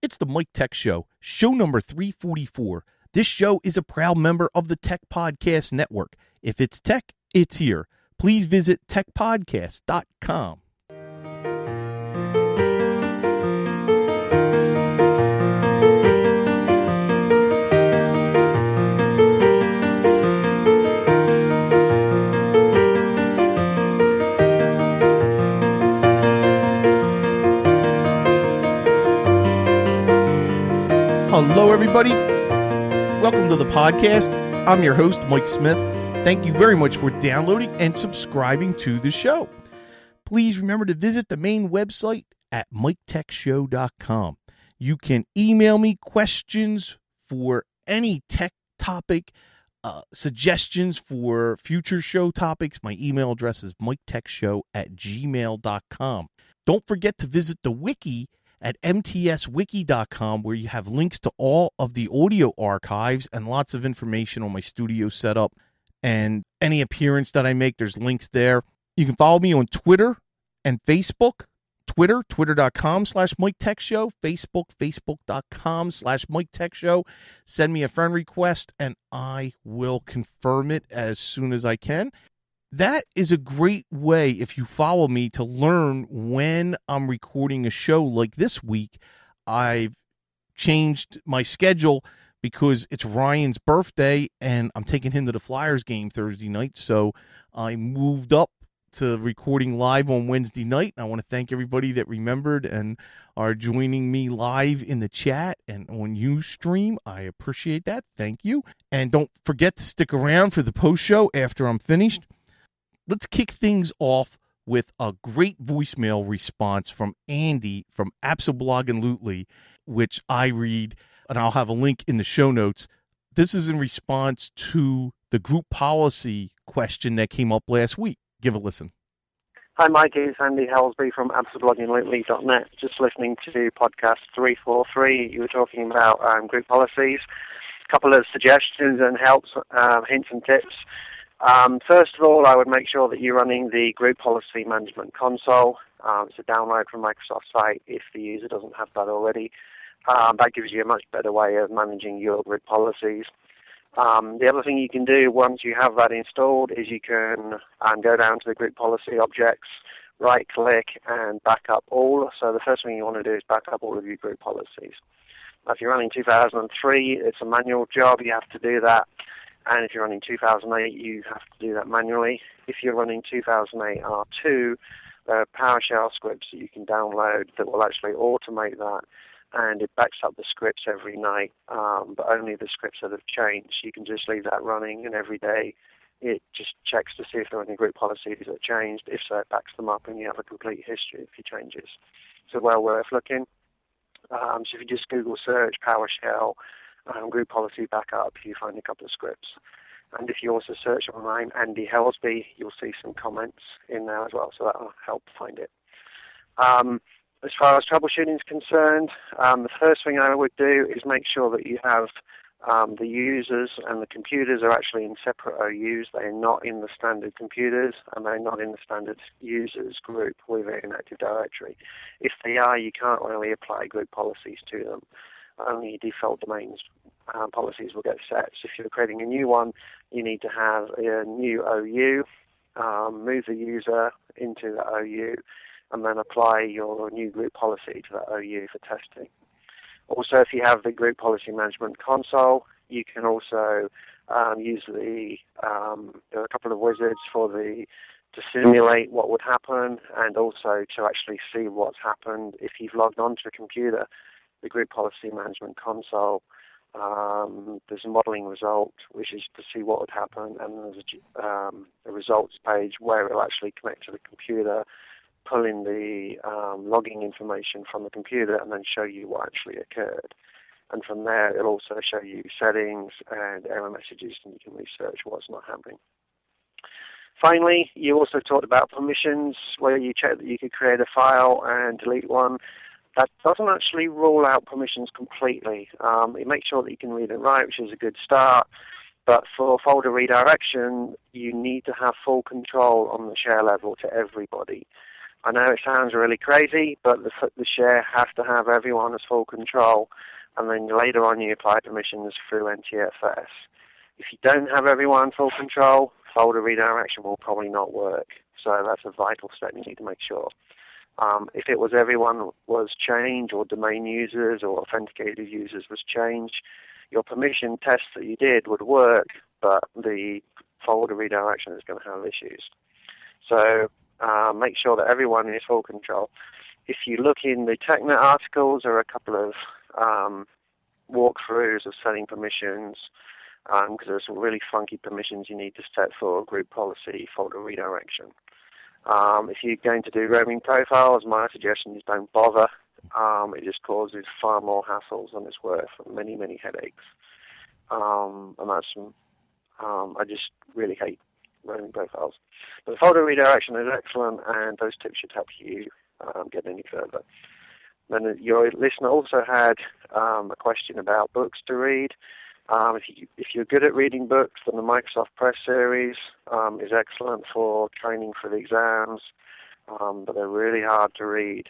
It's the Mike Tech Show, show number 344. This show is a proud member of the Tech Podcast Network. If it's tech, it's here. Please visit techpodcast.com. Hello, everybody. Welcome to the podcast. I'm your host, Mike Smith. Thank you very much for downloading and subscribing to the show. Please remember to visit the main website at miketechshow.com. You can email me questions for any tech topic, suggestions for future show topics. My email address is miketechshow@gmail.com. Don't forget to visit the wiki at mtswiki.com, where you have links to all of the audio archives and lots of information on my studio setup and any appearance that I make. There's links there. You can follow me on Twitter and Facebook. Twitter.com/MikeTechShow. Facebook, Facebook.com/MikeTechShow. Send me a friend request and I will confirm it as soon as I can. That is a great way, if you follow me, to learn when I'm recording a show like this week. I've changed my schedule because it's Ryan's birthday and I'm taking him to the Flyers game Thursday night. So I moved up to recording live on Wednesday night. I want to thank everybody that remembered and are joining me live in the chat and on Ustream. I appreciate that. Thank you. And don't forget to stick around for the post show after I'm finished. Let's kick things off with a great voicemail response from Andy from Apsoblog and Lootly, which I read, and I'll have a link in the show notes. This is in response to the group policy question that came up last week. Give a listen. Hi, Mike. It's Andy Helsby from AbsabloggingLootly.net. Just listening to podcast 343. You were talking about group policies. A couple of suggestions and helps, hints and tips. First of all, I would make sure that you're running the Group Policy Management Console. It's a download from Microsoft's site if the user doesn't have that already. That gives you a much better way of managing your group policies. The other thing you can do once you have that installed is you can go down to the Group Policy objects, right-click, and back up all. So the first thing you want to do is back up all of your group policies. Now, if you're running 2003, it's a manual job. You have to do that. And if you're running 2008, you have to do that manually. If you're running 2008 R2, there are PowerShell scripts that you can download that will actually automate that, and it backs up the scripts every night, but only the scripts that have changed. You can just leave that running, and every day it just checks to see if there are any group policies that changed. If so, it backs them up, and you have a complete history of your changes. So well worth looking. So if you just Google search PowerShell, group policy backup, you find a couple of scripts. And if you also search online Andy Helsby, you'll see some comments in there as well, so that will help find it. As far as troubleshooting is concerned, the first thing I would do is make sure that you have the users and the computers are actually in separate OUs. They're not in the standard computers, and they're not in the standard users group within Active Directory. If they are, you can't really apply group policies to them. Only default domains policies will get set. So if you're creating a new one, you need to have a new OU, move the user into the OU, and then apply your new group policy to that OU for testing. Also, if you have the Group Policy Management Console, you can also use there are a couple of wizards to simulate what would happen, and also to actually see what's happened if you've logged onto a computer. The Group Policy Management Console, there's a modeling result, which is to see what would happen, and there's a results page where it'll actually connect to the computer, pull in the logging information from the computer, and then show you what actually occurred. And from there, it'll also show you settings and error messages, and you can research what's not happening. Finally, you also talked about permissions, where you check that you could create a file and delete one. That doesn't actually rule out permissions completely. It makes sure that you can read and write, which is a good start. But for folder redirection, you need to have full control on the share level to everybody. I know it sounds really crazy, but the share has to have everyone as full control, and then later on you apply permissions through NTFS. If you don't have everyone full control, folder redirection will probably not work. So that's a vital step you need to make sure. If it was everyone was changed, or domain users or authenticated users was changed, your permission tests that you did would work, but the folder redirection is going to have issues. So make sure that everyone is full control. If you look in the TechNet articles, there are a couple of walkthroughs of setting permissions, because there's some really funky permissions you need to set for group policy folder redirection. If you're going to do roaming profiles, my suggestion is don't bother. It just causes far more hassles than it's worth, and many, many headaches. And that's I just really hate roaming profiles. But the folder redirection is excellent, and those tips should help you get any further. Then your listener also had a question about books to read. If you're good at reading books, then the Microsoft Press series is excellent for training for the exams, but they're really hard to read.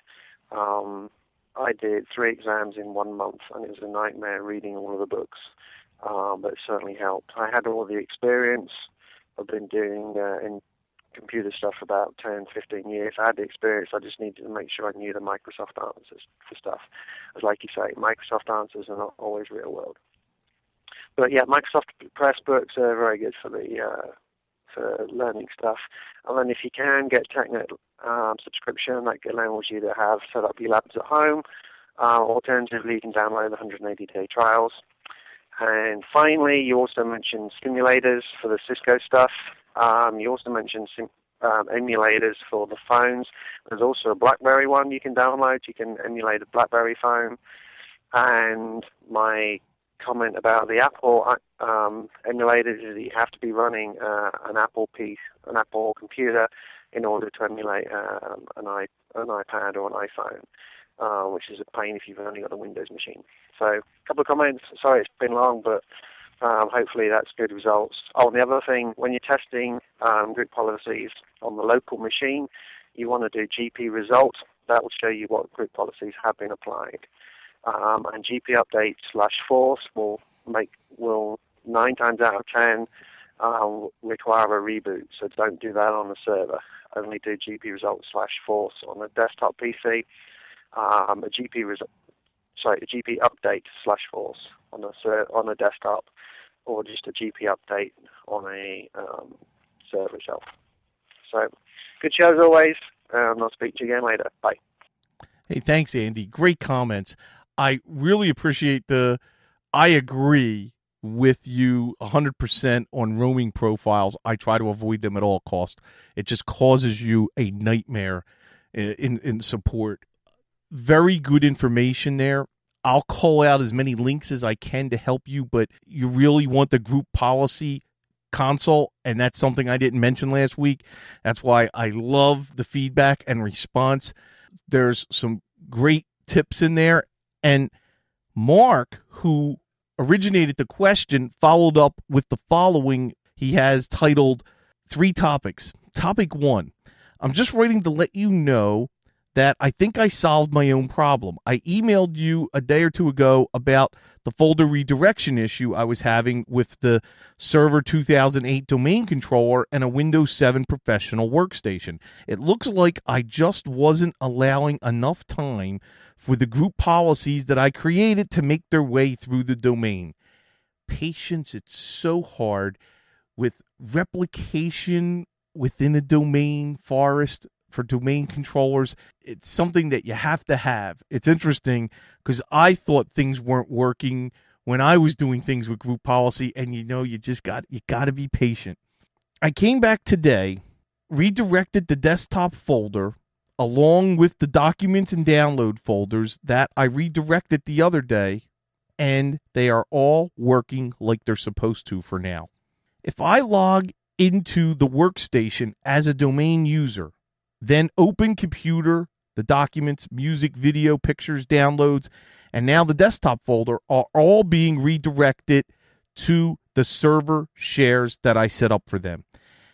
I did 3 exams in 1 month, and it was a nightmare reading all of the books, but it certainly helped. I had all the experience. I've been doing in computer stuff for about 10, 15 years. I had the experience. I just needed to make sure I knew the Microsoft answers for stuff. As like you say, Microsoft answers are not always real world. But yeah, Microsoft Press books are very good for for learning stuff. And then if you can get TechNet subscription, that allows you to have set up your labs at home. Alternatively, you can download the 180-day trials. And finally, you also mentioned simulators for the Cisco stuff. You also mentioned emulators for the phones. There's also a BlackBerry one you can download. You can emulate a BlackBerry phone. And my comment about the Apple emulators is that you have to be running an Apple computer in order to emulate an iPad or an iPhone, which is a pain if you've only got a Windows machine. So a couple of comments. Sorry it's been long, but hopefully that's good results. Oh, and the other thing, when you're testing group policies on the local machine, you want to do GP results. That will show you what group policies have been applied. And GP update /force will 9 times out of 10 require a reboot. So don't do that on the server. Only do GP results /force on a desktop PC. A GP update /force on a desktop, or just a GP update on a server itself. So good show as always. I'll speak to you again later. Bye. Hey, thanks, Andy. Great comments. I really appreciate I agree with you 100% on roaming profiles. I try to avoid them at all costs. It just causes you a nightmare in support. Very good information there. I'll call out as many links as I can to help you, but you really want the group policy console, and that's something I didn't mention last week. That's why I love the feedback and response. There's some great tips in there. And Mark, who originated the question, followed up with the following. He has titled 3 topics. Topic 1, I'm just writing to let you know that I think I solved my own problem. I emailed you a day or 2 ago about the folder redirection issue I was having with the Server 2008 domain controller and a Windows 7 professional workstation. It looks like I just wasn't allowing enough time for the group policies that I created to make their way through the domain. Patience, it's so hard with replication within a domain forest for domain controllers. It's something that you have to have. It's interesting because I thought things weren't working when I was doing things with group policy, and you got to be patient. I came back today, redirected the desktop folder along with the documents and download folders that I redirected the other day, and they are all working like they're supposed to for now. If I log into the workstation as a domain user, then open computer, the documents, music, video, pictures, downloads, and now the desktop folder are all being redirected to the server shares that I set up for them.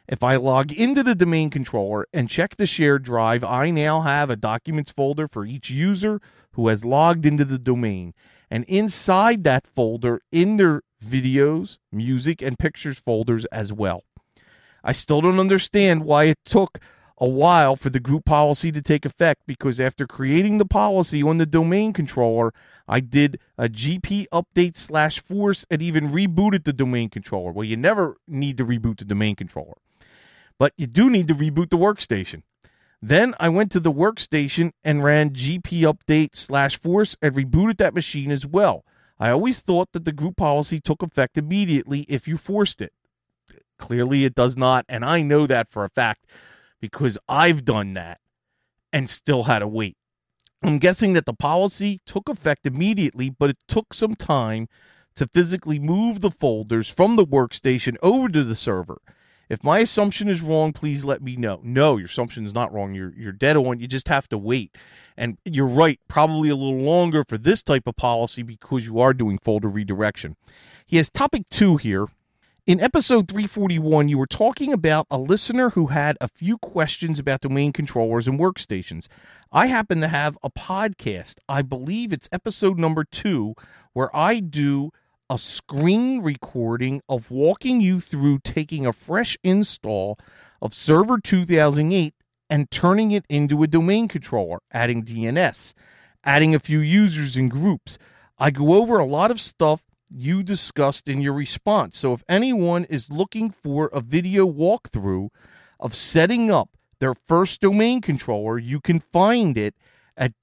If I log into the domain controller and check the shared drive, I now have a documents folder for each user who has logged into the domain. And inside that folder, in their videos, music, and pictures folders as well. I still don't understand why it took a while for the group policy to take effect, because after creating the policy on the domain controller, I did a GP update /force and even rebooted the domain controller. Well, you never need to reboot the domain controller, but you do need to reboot the workstation. Then I went to the workstation and ran GP update /force and rebooted that machine as well. I always thought that the group policy took effect immediately if you forced it. Clearly it does not, and I know that for a fact because I've done that and still had to wait. I'm guessing that the policy took effect immediately, but it took some time to physically move the folders from the workstation over to the server. If my assumption is wrong, please let me know. No, your assumption is not wrong. You're dead on. You just have to wait. And you're right, probably a little longer for this type of policy because you are doing folder redirection. He has topic 2 here. In episode 341, you were talking about a listener who had a few questions about domain controllers and workstations. I happen to have a podcast, I believe it's episode number 2, where I do a screen recording of walking you through taking a fresh install of Server 2008 and turning it into a domain controller, adding DNS, adding a few users and groups. I go over a lot of stuff you discussed in your response. So if anyone is looking for a video walkthrough of setting up their first domain controller, you can find it at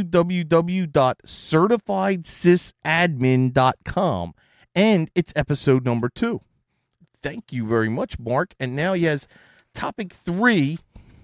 www.certifiedsysadmin.com. And it's episode number 2. Thank you very much, Mark. And now he has topic 3.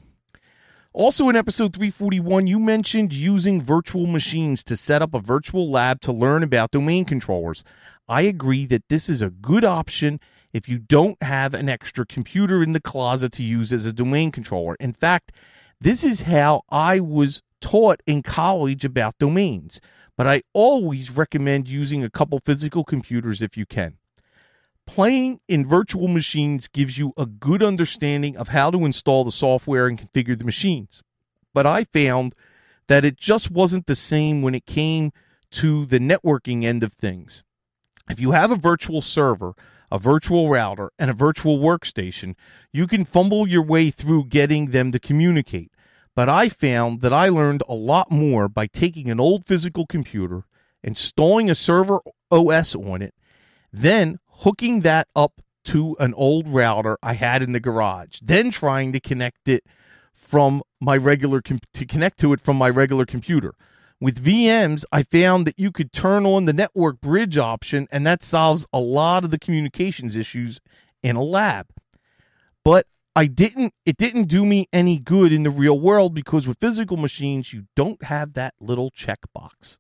Also in episode 341, you mentioned using virtual machines to set up a virtual lab to learn about domain controllers. I agree that this is a good option if you don't have an extra computer in the closet to use as a domain controller. In fact, this is how I was taught in college about domains. But I always recommend using a couple physical computers if you can. Playing in virtual machines gives you a good understanding of how to install the software and configure the machines. But I found that it just wasn't the same when it came to the networking end of things. If you have a virtual server, a virtual router, and a virtual workstation, you can fumble your way through getting them to communicate. But I found that I learned a lot more by taking an old physical computer, installing a server OS on it, then hooking that up to an old router I had in the garage, then trying to connect it from my regular from my regular computer. With VMs, I found that you could turn on the network bridge option, and that solves a lot of the communications issues in a lab. But it didn't do me any good in the real world because with physical machines, you don't have that little checkbox.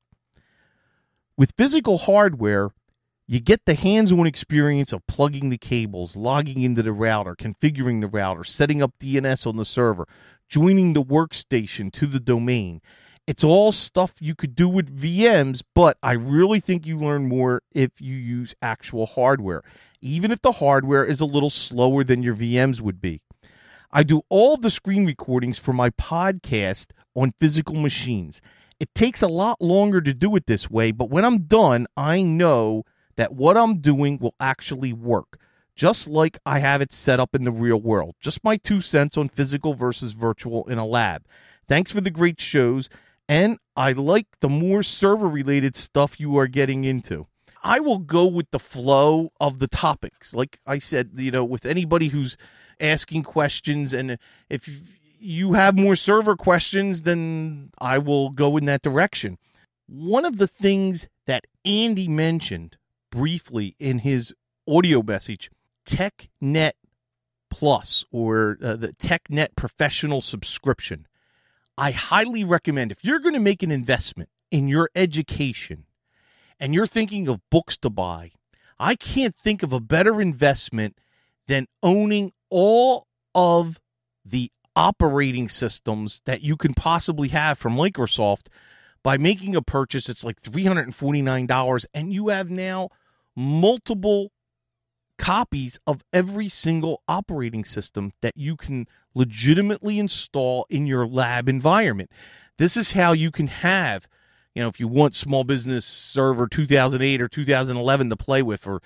With physical hardware, you get the hands-on experience of plugging the cables, logging into the router, configuring the router, setting up DNS on the server, joining the workstation to the domain. It's all stuff you could do with VMs, but I really think you learn more if you use actual hardware, even if the hardware is a little slower than your VMs would be. I do all of the screen recordings for my podcast on physical machines. It takes a lot longer to do it this way, but when I'm done, I know that what I'm doing will actually work, just like I have it set up in the real world. Just my 2 cents on physical versus virtual in a lab. Thanks for the great shows, and I like the more server-related stuff you are getting into. I will go with the flow of the topics. Like I said, with anybody who's asking questions, and if you have more server questions, then I will go in that direction. One of the things that Andy mentioned briefly in his audio message, TechNet Plus, or the TechNet Professional subscription. I highly recommend, if you're going to make an investment in your education and you're thinking of books to buy, I can't think of a better investment than owning all of the operating systems that you can possibly have from Microsoft. By making a purchase, it's like $349, and you have now multiple copies of every single operating system that you can legitimately install in your lab environment. This is how you can have, if you want Small Business Server 2008 or 2011 to play with, or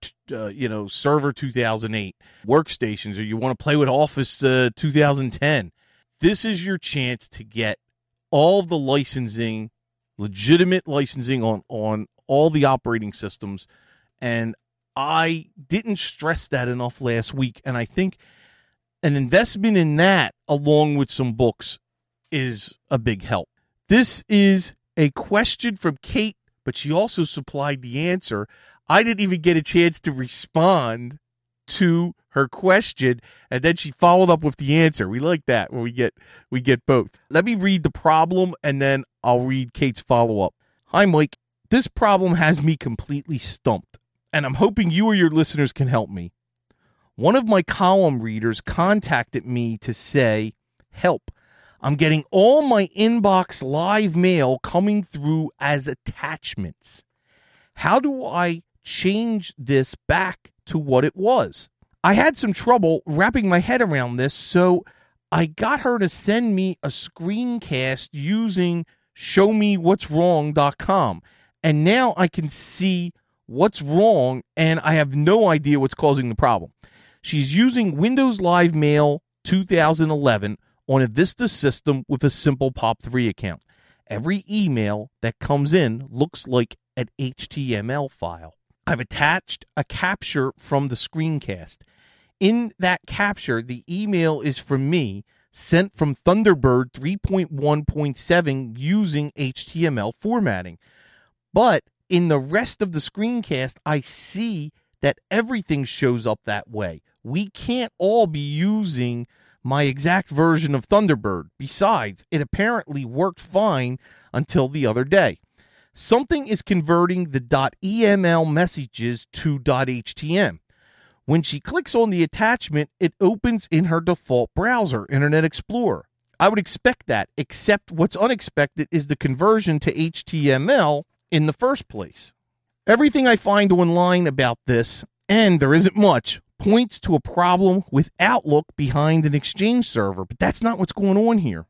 Server 2008 workstations, or you want to play with Office 2010. This is your chance to get all of the licensing, legitimate licensing on all the operating systems. And I didn't stress that enough last week. And I think an investment in that, along with some books, is a big help. This is a question from Kate, but she also supplied the answer. I didn't even get a chance to respond to her question, and then she followed up with the answer. We like that when we get both. Let me read the problem, and then I'll read Kate's follow-up. Hi, Mike. This problem has me completely stumped, and I'm hoping you or your listeners can help me. One of my column readers contacted me to say, help. I'm getting all my inbox live mail coming through as attachments. How do I change this back to what it was? I had some trouble wrapping my head around this, so I got her to send me a screencast using showmewhatswrong.com. And now I can see what's wrong, and I have no idea what's causing the problem. She's using Windows Live Mail 2011 on a Vista system with a simple POP3 account. Every email that comes in looks like an HTML file. I've attached a capture from the screencast. In that capture, the email is from me, sent from Thunderbird 3.1.7 using HTML formatting. But in the rest of the screencast, I see that everything shows up that way. We can't all be using my exact version of Thunderbird. Besides, it apparently worked fine until the other day. Something is converting the .eml messages to .htm. When she clicks on the attachment, it opens in her default browser, Internet Explorer. I would expect that, except what's unexpected is the conversion to HTML in the first place. Everything I find online about this, and there isn't much, points to a problem with Outlook behind an Exchange server, but that's not what's going on here.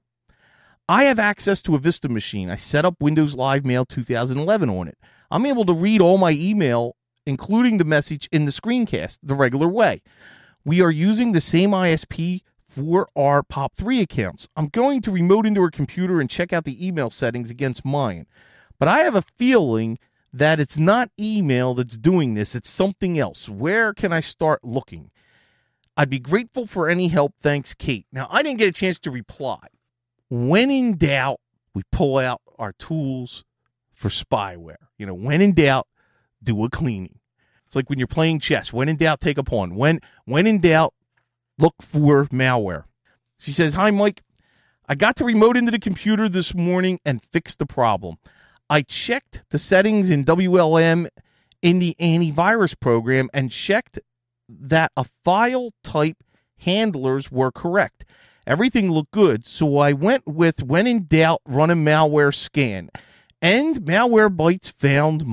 I have access to a Vista machine. I set up Windows Live Mail 2011 on it. I'm able to read all my email, including the message in the screencast, the regular way. We are using the same ISP for our POP3 accounts. I'm going to remote into her computer and check out the email settings against mine. But I have a feeling that it's not email that's doing this. It's something else. Where can I start looking? I'd be grateful for any help. Thanks, Kate. Now, I didn't get a chance to reply. When in doubt, we pull out our tools for spyware. When in doubt, do a cleaning. It's like when you're playing chess. When in doubt, take a pawn. When in doubt, look for malware. She says, hi, Mike. I got to remote into the computer this morning and fix the problem. I checked the settings in WLM in the antivirus program and checked that a file type handlers were correct. Everything looked good, so I went with when in doubt, run a malware scan. And Malwarebytes found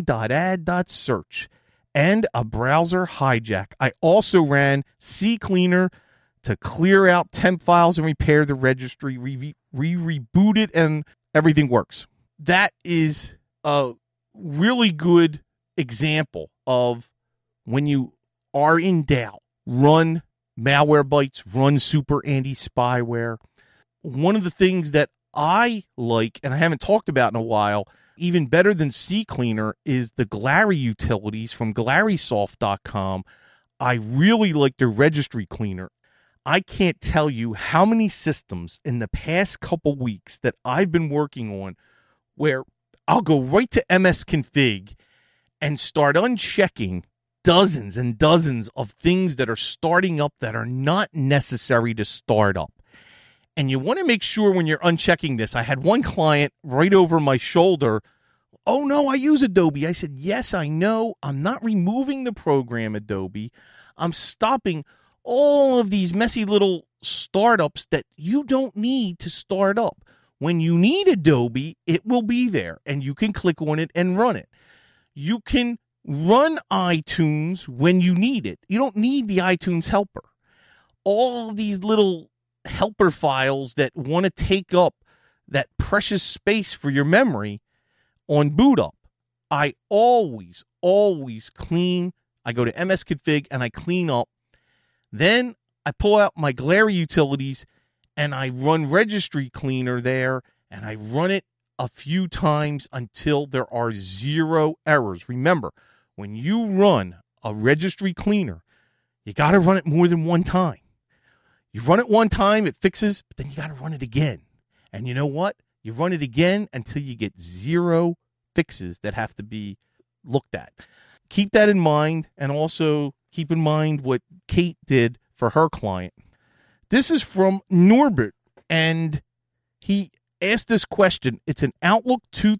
my.ad.search and a browser hijack. I also ran CCleaner to clear out temp files and repair the registry. Reboot it, and everything works. That is a really good example of when you are in doubt, run Malwarebytes, run Super Anti-Spyware. One of the things that I like, and I haven't talked about in a while, even better than CCleaner, is the Glary utilities from GlarySoft.com. I really like their registry cleaner. I can't tell you how many systems in the past couple weeks that I've been working on where I'll go right to MSConfig and start unchecking dozens and dozens of things that are starting up that are not necessary to start up. And you want to make sure when you're unchecking this. I had one client right over my shoulder. Oh, no, I use Adobe. I said, yes, I know. I'm not removing the program Adobe. I'm stopping all of these messy little startups that you don't need to start up. When you need Adobe, it will be there, and you can click on it and run it. You can run iTunes when you need it. You don't need the iTunes helper. All these little helper files that want to take up that precious space for your memory on boot up, I always clean. I go to msconfig and I clean up. Then I pull out my Glary utilities and I run registry cleaner there, and I run it a few times until there are 0 errors. Remember, when you run a registry cleaner, you got to run it more than one time. You run it one time, it fixes, but then you got to run it again. And you know what? You run it again until you get 0 fixes that have to be looked at. Keep that in mind, and also keep in mind what Kate did for her client. This is from Norbert, and he asked this question. It's an Outlook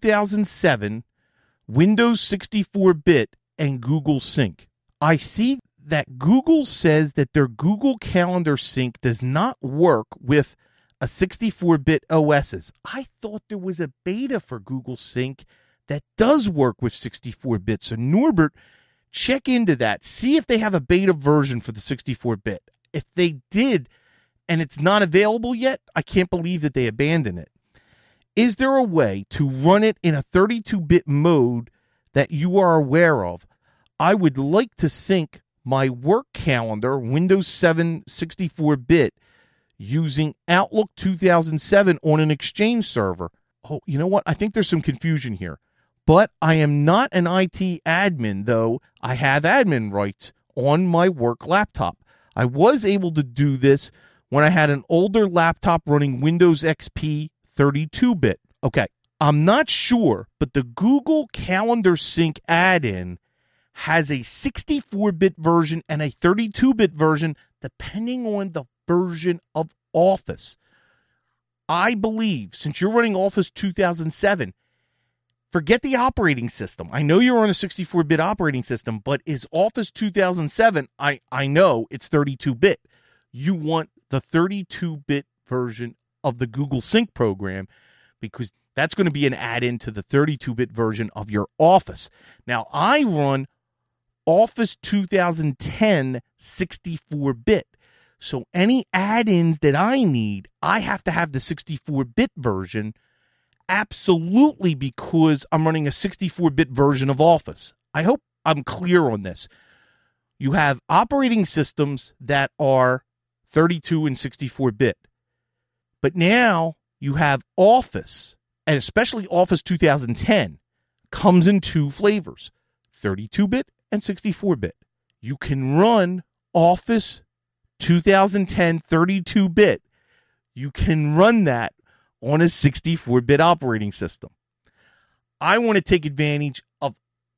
2007, Windows 64-bit, and Google Sync. I see that Google says that their Google Calendar Sync does not work with a 64-bit OSs. I thought there was a beta for Google Sync that does work with 64-bit. So Norbert, check into that. See if they have a beta version for the 64-bit. If they did and it's not available yet, I can't believe that they abandoned it. Is there a way to run it in a 32-bit mode that you are aware of? I would like to sync my work calendar, Windows 7 64-bit, using Outlook 2007 on an Exchange server. Oh, you know what? I think there's some confusion here. But I am not an IT admin, though I have admin rights on my work laptop. I was able to do this when I had an older laptop running Windows XP 32-bit. Okay, I'm not sure, but the Google Calendar Sync add-in has a 64-bit version and a 32-bit version, depending on the version of Office. I believe, since you're running Office 2007, forget the operating system. I know you're on a 64-bit operating system, but is Office 2007, I know it's 32-bit. You want the 32-bit version of the Google Sync program because that's going to be an add-in to the 32-bit version of your Office. Now, I run Office 2010 64-bit. So any add-ins that I need, I have to have the 64-bit version absolutely because I'm running a 64-bit version of Office. I hope I'm clear on this. You have operating systems that are 32 and 64-bit. But now you have Office, and especially Office 2010, comes in 2 flavors, 32-bit and 64-bit. You can run Office 2010 32-bit. You can run that on a 64-bit operating system. I want to take advantage of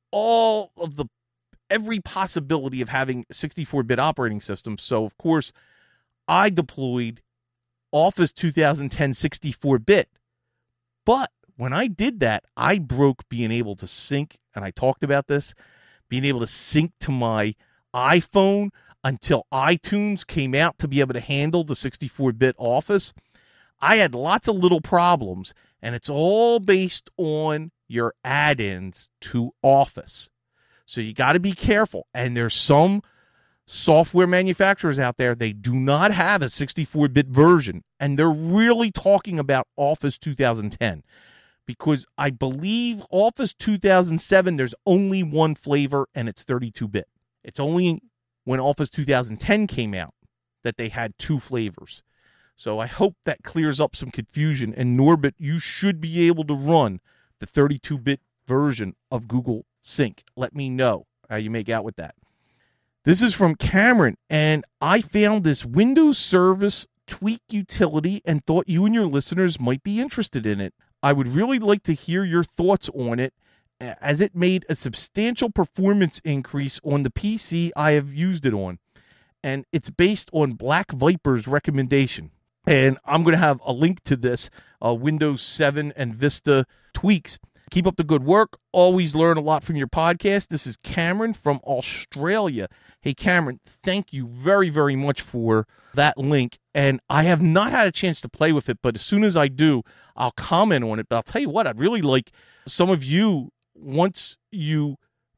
every possibility of having a 64-bit operating system. So, of course, I deployed Office 2010 64-bit. But when I did that, I broke being able to sync, and I talked about this, being able to sync to my iPhone until iTunes came out to be able to handle the 64-bit Office. I had lots of little problems, and it's all based on your add-ins to Office. So you got to be careful. And there's some software manufacturers out there, they do not have a 64-bit version, and they're really talking about Office 2010 because I believe Office 2007, there's only one flavor, and it's 32-bit. It's only when Office 2010 came out that they had 2 flavors. So I hope that clears up some confusion. And Norbert, you should be able to run the 32-bit version of Google Sync. Let me know how you make out with that. This is from Cameron, and I found this Windows Service Tweak utility and thought you and your listeners might be interested in it. I would really like to hear your thoughts on it, as it made a substantial performance increase on the PC I have used it on. And it's based on Black Viper's recommendation. And I'm going to have a link to this, Windows 7 and Vista tweaks. Keep up the good work. Always learn a lot from your podcast. This is Cameron from Australia. Hey, Cameron, thank you very, very much for that link. And I have not had a chance to play with it, but as soon as I do, I'll comment on it. But I'll tell you what, I'd really like some of you, once you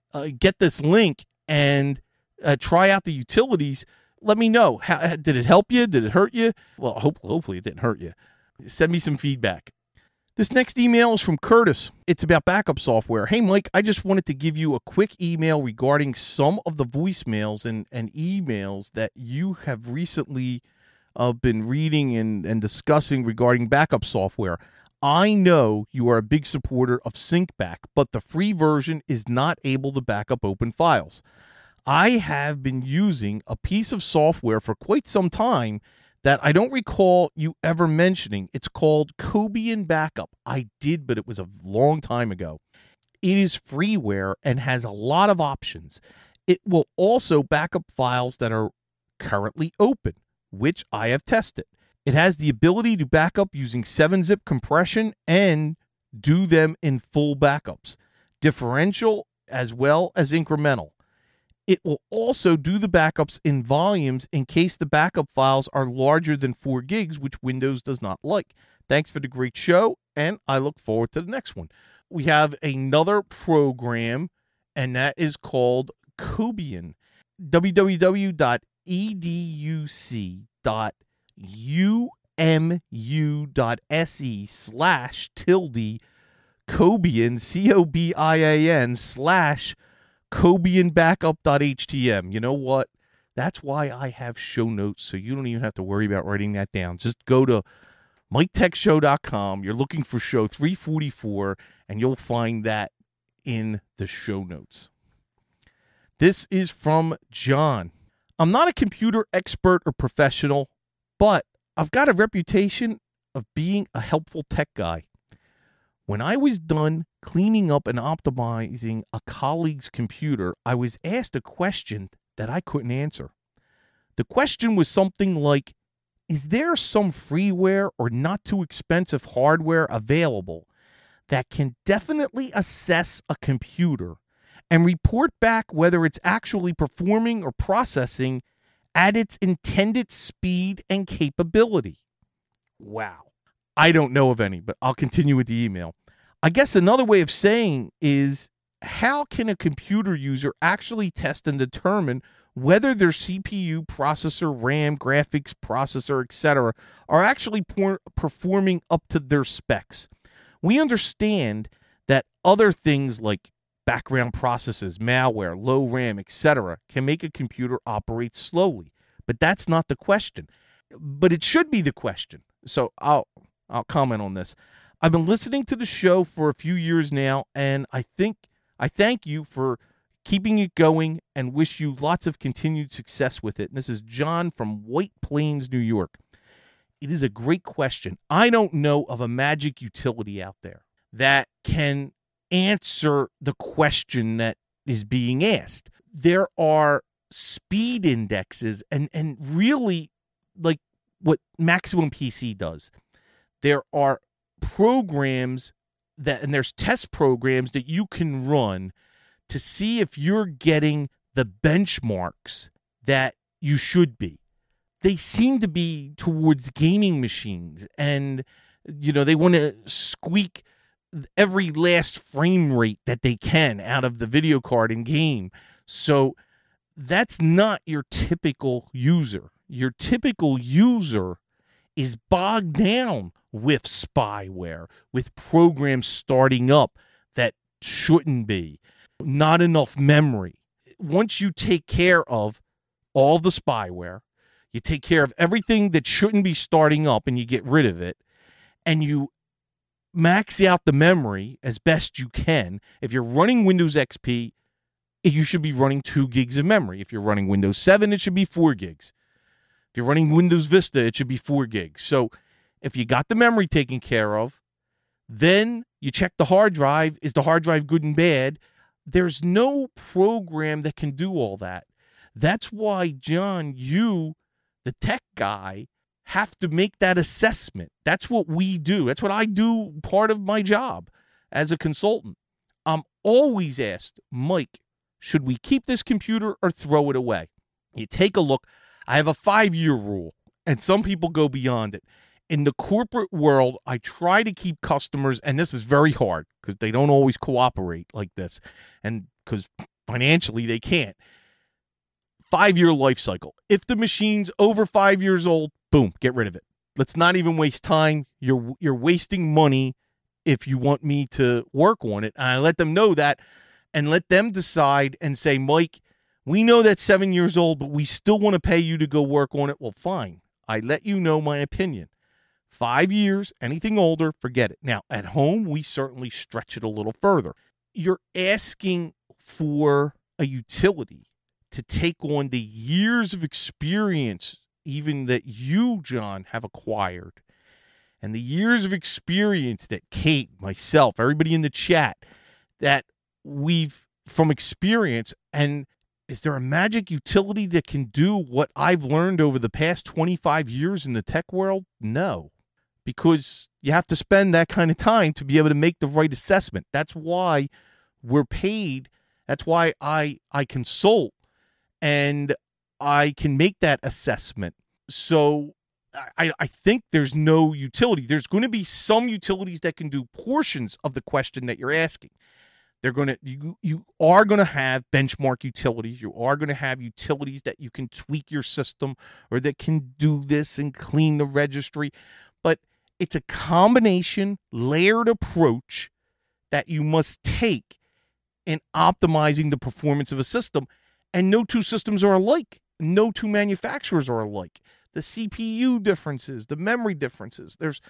get this link and try out the utilities. Let me know. Did it help you? Did it hurt you? Well, hopefully it didn't hurt you. Send me some feedback. This next email is from Curtis. It's about backup software. Hey, Mike, I just wanted to give you a quick email regarding some of the voicemails and emails that you have recently been reading and discussing regarding backup software. I know you are a big supporter of SyncBack, but the free version is not able to back up open files. I have been using a piece of software for quite some time that I don't recall you ever mentioning. It's called Cobian Backup. I did, but it was a long time ago. It is freeware and has a lot of options. It will also back up files that are currently open, which I have tested. It has the ability to back up using 7-zip compression and do them in full backups, differential as well as incremental. It will also do the backups in volumes in case the backup files are larger than 4 gigs, which Windows does not like. Thanks for the great show, and I look forward to the next one. We have another program, and that is called Cobian. www.edumu.se/Cobian, COBIAN/CobianBackup.htm. You know what? That's why I have show notes, so you don't even have to worry about writing that down. Just go to MikeTechShow.com. You're looking for show 344, and you'll find that in the show notes. This is from John. I'm not a computer expert or professional, but I've got a reputation of being a helpful tech guy. When I was done cleaning up and optimizing a colleague's computer, I was asked a question that I couldn't answer. The question was something like, is there some freeware or not too expensive hardware available that can definitely assess a computer and report back whether it's actually performing or processing at its intended speed and capability? Wow. I don't know of any, but I'll continue with the email. I guess another way of saying is, how can a computer user actually test and determine whether their CPU, processor, RAM, graphics, processor, etc. are actually performing up to their specs? We understand that other things like background processes, malware, low RAM, etc. can make a computer operate slowly, but that's not the question. But it should be the question. So I'll comment on this. I've been listening to the show for a few years now, and I thank you for keeping it going and wish you lots of continued success with it. And this is John from White Plains, New York. It is a great question. I don't know of a magic utility out there that can answer the question that is being asked. There are speed indexes and really like what Maximum PC does. There are programs and there's test programs that you can run to see if you're getting the benchmarks that you should be. They seem to be towards gaming machines, and they want to squeak every last frame rate that they can out of the video card in game. So that's not your typical user. Your typical user is bogged down with spyware, with programs starting up that shouldn't be, not enough memory. Once you take care of all the spyware, you take care of everything that shouldn't be starting up and you get rid of it, and you max out the memory as best you can. If you're running Windows XP, you should be running 2 gigs of memory. If you're running Windows 7, it should be 4 gigs. If you're running Windows Vista, it should be 4 gigs. So if you got the memory taken care of, then you check the hard drive. Is the hard drive good and bad? There's no program that can do all that. That's why, John, you, the tech guy, have to make that assessment. That's what we do. That's what I do, part of my job as a consultant. I'm always asked, Mike, should we keep this computer or throw it away? You take a look. I have a 5-year rule, and some people go beyond it. In the corporate world, I try to keep customers, and this is very hard because they don't always cooperate like this, and because Financially, they can't. 5-year life cycle. If the machine's over 5 years old, boom, get rid of it. Let's not even waste time. You're wasting money if you want me to work on it. And I let them know that and let them decide and say, Mike, we know that's 7 years old, but we still want to pay you to go work on it. Well, fine. I let you know my opinion. 5 years, anything older, forget it. Now, at home, we certainly stretch it a little further. You're asking for a utility to take on the years of experience even that you, John, have acquired, and the years of experience that Kate, myself, everybody in the chat, that we've from experience. And is there a magic utility that can do what I've learned over the past 25 years in the tech world? No, because you have to spend that kind of time to be able to make the right assessment. That's why we're paid. That's why I consult and I can make that assessment. So I think there's no utility. There's going to be some utilities that can do portions of the question that you're asking. They're going to you are going to have benchmark utilities. You are going to have utilities that you can tweak your system or that can do this and clean the registry. But it's a combination, layered approach that you must take in optimizing the performance of a system. And no two systems are alike. No two manufacturers are alike. The CPU differences, the memory differences. There's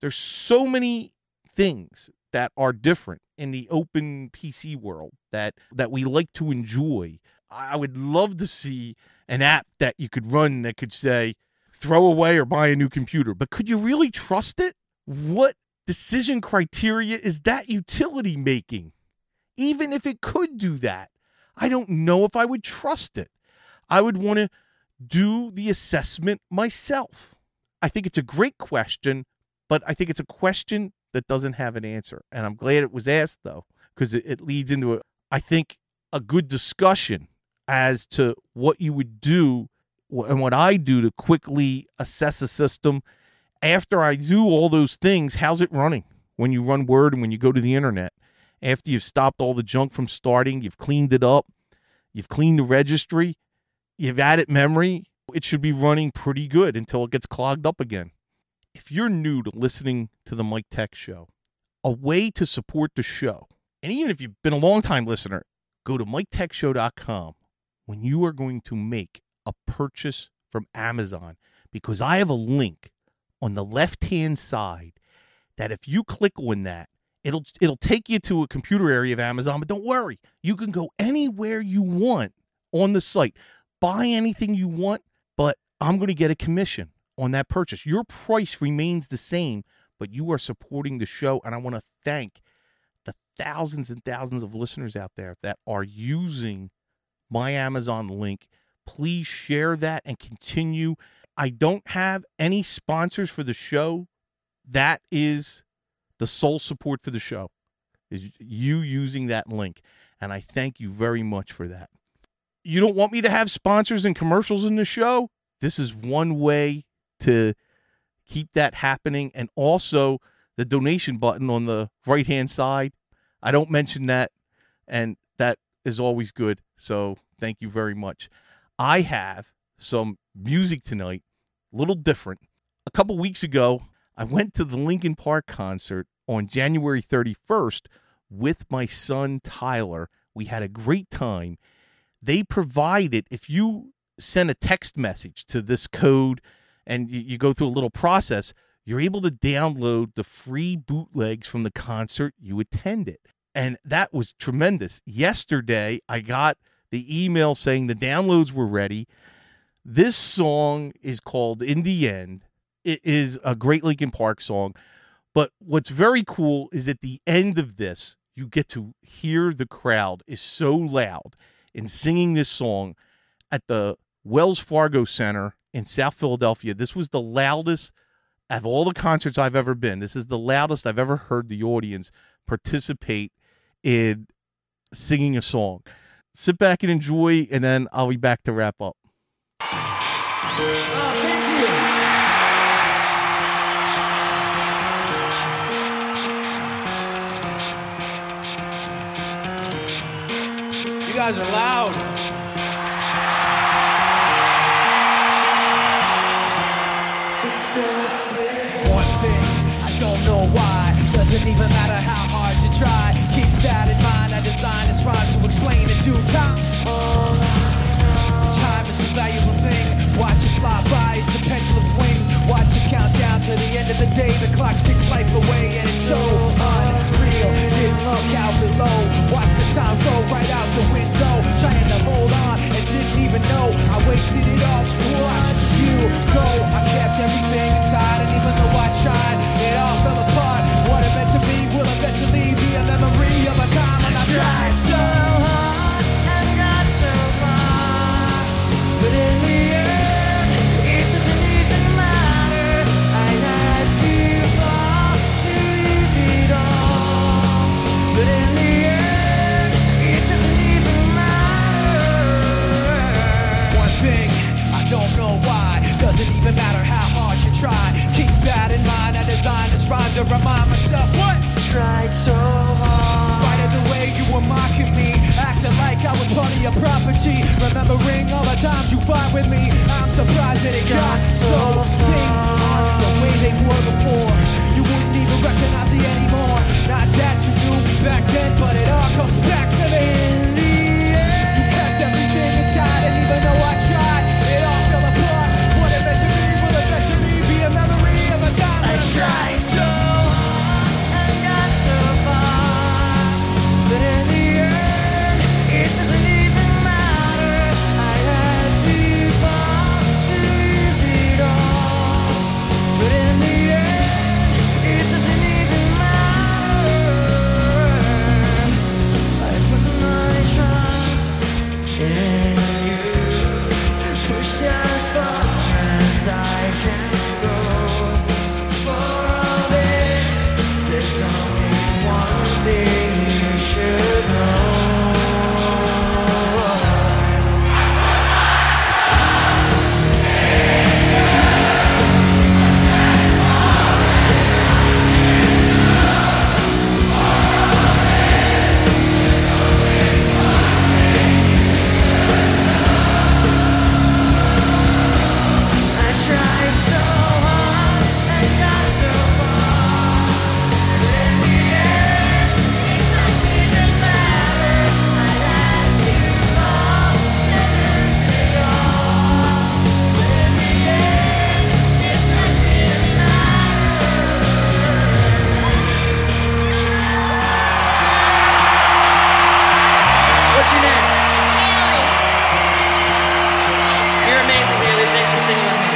so many things that are different in the open PC world that we like to enjoy. I would love to see an app that you could run that could say, throw away or buy a new computer. But could you really trust it? What decision criteria is that utility making? Even if it could do that, I don't know if I would trust it. I would want to do the assessment myself. I think it's a great question, but I think it's a question that doesn't have an answer. And I'm glad it was asked, though, because it leads into, I think, a good discussion as to what you would do and what I do to quickly assess a system. After I do all those things, how's it running when you run Word and when you go to the internet? After you've stopped all the junk from starting, you've cleaned it up, you've cleaned the registry, you've added memory, it should be running pretty good until it gets clogged up again. If you're new to listening to the Mike Tech Show, a way to support the show, and even if you've been a long-time listener, go to MikeTechShow.com when you are going to make a purchase from Amazon, because I have a link on the left-hand side that if you click on that, it'll take you to a computer area of Amazon, but don't worry. You can go anywhere you want on the site. Buy anything you want, but I'm going to get a commission on that purchase. Your price remains the same, but you are supporting the show, and I want to thank the thousands and thousands of listeners out there that are using my Amazon link. Please share that and continue. I don't have any sponsors for the show. That is the sole support for the show, is you using that link, and I thank you very much for that. You don't want me to have sponsors and commercials in the show? This is one way to keep that happening. And also the donation button on the right-hand side. I don't mention that, and that is always good. So thank you very much. I have some music tonight, a little different. A couple weeks ago, I went to the Linkin Park concert on January 31st with my son, Tyler. We had a great time. They provided, if you send a text message to this code and you go through a little process, you're able to download the free bootlegs from the concert you attended. And that was tremendous. Yesterday, I got the email saying the downloads were ready. This song is called In the End. It is a great Linkin Park song. But what's very cool is at the end of this, you get to hear the crowd is so loud in singing this song at the Wells Fargo Center in South Philadelphia. This was the loudest of all the concerts I've ever been. This is the loudest I've ever heard the audience participate in singing a song. Sit back and enjoy, and then I'll be back to wrap up. Thank you. You guys are loud. It starts with one thing, I don't know why. Doesn't even matter how hard you try. Keep that in mind, I designed this rhyme to explain in due time. Time is a valuable thing. Watch it fly by as the pendulum swings. Watch it count down to the end of the day. The clock ticks life away and it's so unreal. Didn't look out below. Watch the time go right out the window. Trying to hold on and didn't even know I wasted it all. Just watch you go. I kept everything inside and even though I tried, it all fell apart. What it meant to be will eventually be a memory of a time when I tried so hard and got so far. But in the end, it doesn't even matter. I had to fall to lose it all. But in the end, it doesn't even matter. One thing, I don't know why. Doesn't even matter how hard you try. Keep that in mind. I designed this rhyme to remind myself what? Tried so hard. In spite of the way you were mocking me, acting like I was part of your property. Remembering all the times you fought with me, I'm surprised that it got so. Things aren't the way they were before. You wouldn't even recognize me anymore. Not that you knew me back then, but it all comes back to me. In the end, you kept everything inside, and even though I tried, it all fell apart. What it meant to be will eventually be a memory of a time I tried so hard and got so far. But in the end, it doesn't even matter. I had to fall to lose it all. But in the end, it doesn't even matter. I put my trust in you, pushed as far as I can go. For all this, there's only one thing you should know. I tried so hard and got so far. But in the end, it doesn't even matter. I had to fall to lose it all. But in the end, it doesn't even matter. What's your name? You're amazing, Haley. Thanks for singing with me.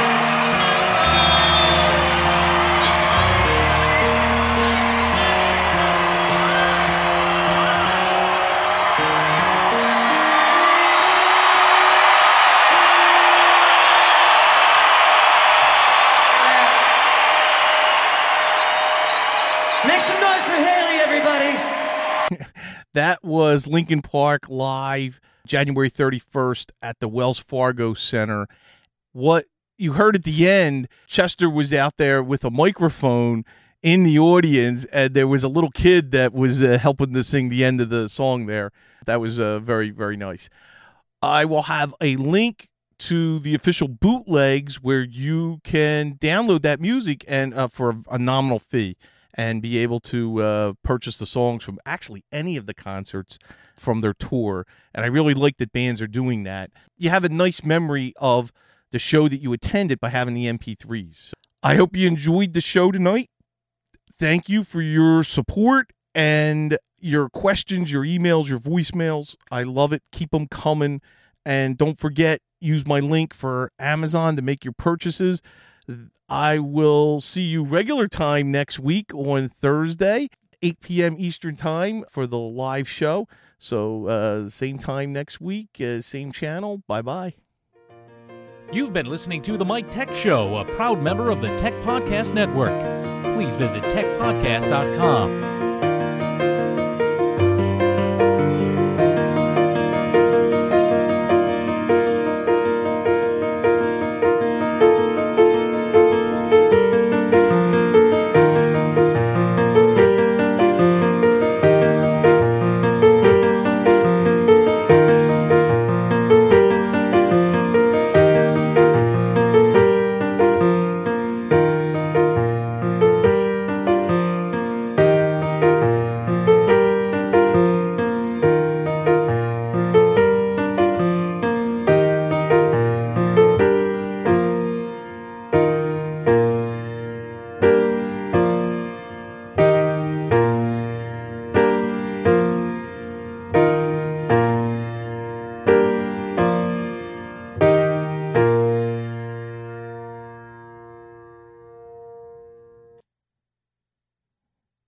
Make some noise for Haley, everybody. That was Linkin Park live January 31st at the Wells Fargo Center. What you heard at the end, Chester was out there with a microphone in the audience, and there was a little kid that was helping to sing the end of the song there. That was very, very nice. I will have a link to the official bootlegs where you can download that music and for a nominal fee and be able to purchase the songs from actually any of the concerts from their tour. And I really like that bands are doing that. You have a nice memory of the show that you attended by having the MP3s. I hope you enjoyed the show tonight. Thank you for your support and your questions, your emails, your voicemails. I love it. Keep them coming. And don't forget, use my link for Amazon to make your purchases. I will see you regular time next week on Thursday, 8 p.m. Eastern time for the live show. So same time next week, same channel. Bye-bye. You've been listening to The Mike Tech Show, a proud member of the Tech Podcast Network. Please visit techpodcast.com.